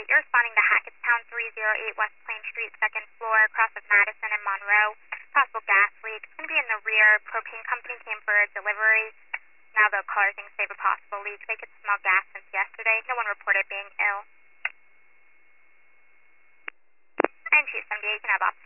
8, you're responding to Hackettstown 308 West Plain Street, second floor, across of Madison and Monroe. Possible gas leak. It's going to be in the rear. Propane company came for a delivery. Now the caller thinks they have a possible leak. They could smell gas since yesterday. No one reported being ill. And 278, you can have off.